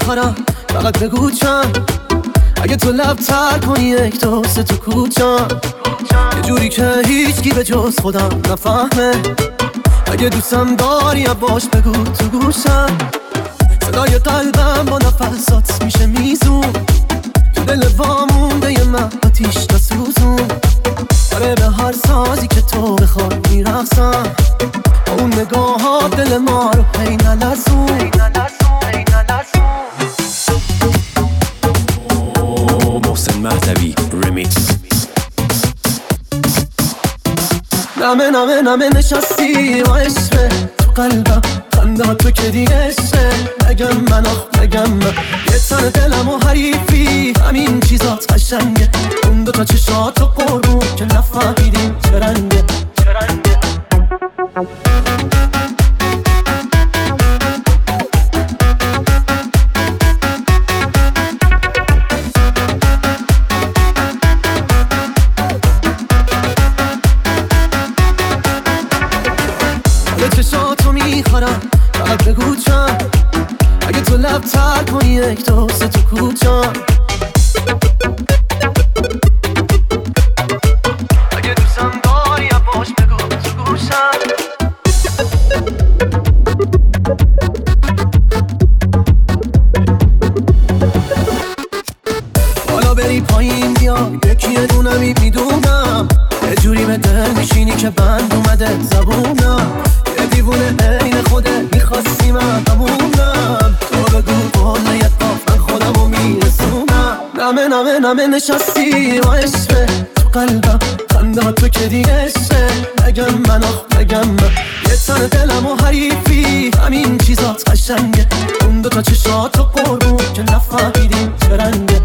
میخورم فقط بگو چند. اگه تو لب تر کنی یک دو سه تو کوچم، یه جوری که هیچکی به جز خودم نفهمه. اگه دوستم داری باش بگو تو گوشم، صدای قلبم با نفسات میشه میزون، تو دل وامونده یه آتیش تا سوزون. آره به هر سازی که تو بخوای میرقصم، با اون نگاهات دل ما رو هی نلرزون. محسن مهدوی ریمیکس. نمه نمه نمه نشستی و عشقه تو قلبم، خنده تو که دیگه عشقه. نگم من نگم من، یه تن دلم و حریفی، همین چیزات قشنگه. اون دوتا چشات و قربون که نفهمیدیم چه رنگه. چشاتو میخورم فقط بگو چند. اگه تو لب تر کنی یک دو سه تو کوچم، اگه دوستم داری باش بگو تو گوشم. حالا بری پایین بیا یکی دونمی میدونم، یه جوری به دل میشینی که بند اومده زبونم. یه دیوونه عین خوده میخواستی من همونم، تو بگو بالا یه من خودمو میرسونم. نمه نمه نمه نشستی و عشقه تو قلبم، خنده تو که دیگه عشقه. نگم من نگم من، یه تن دلم و حریفی، همین چیزات قشنگه. اون دوتا چشات و قربون که نفهمیدیم چه رنگه.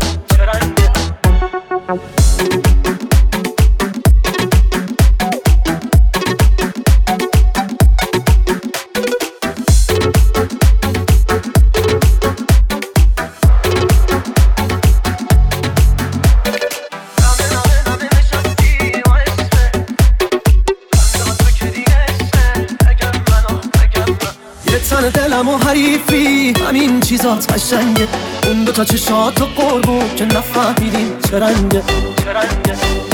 تن دلم و حریفی، همین چیزات قشنگه. اون دوتا چشات و قربون که نفهمیدیم چه رنگه.